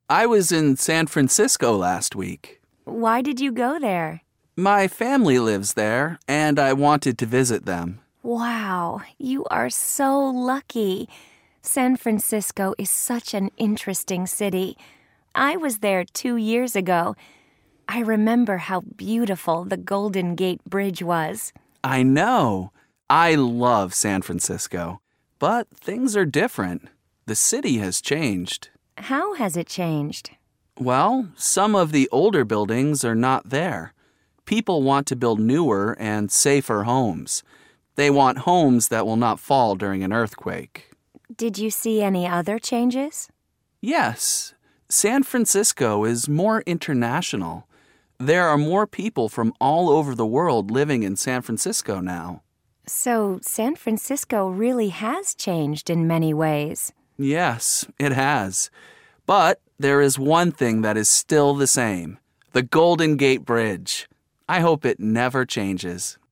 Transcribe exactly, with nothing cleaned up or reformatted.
I was in San Francisco last week. Why did you go there? My family lives there, and I wanted to visit them. Wow, you are so lucky. San Francisco is such an interesting city. I was there two years ago. I remember how beautiful the Golden Gate Bridge was. I know. I love San Francisco. But things are different. The city has changed. How has it changed? Well, some of the older buildings are not there. People want to build newer and safer homes. They want homes that will not fall during an earthquake. Did you see any other changes? Yes. San Francisco is more international. There are more people from all over the world living in San Francisco now. So San Francisco really has changed in many ways. Yes, it has. But there is one thing that is still the same: the Golden Gate Bridge. I hope it never changes.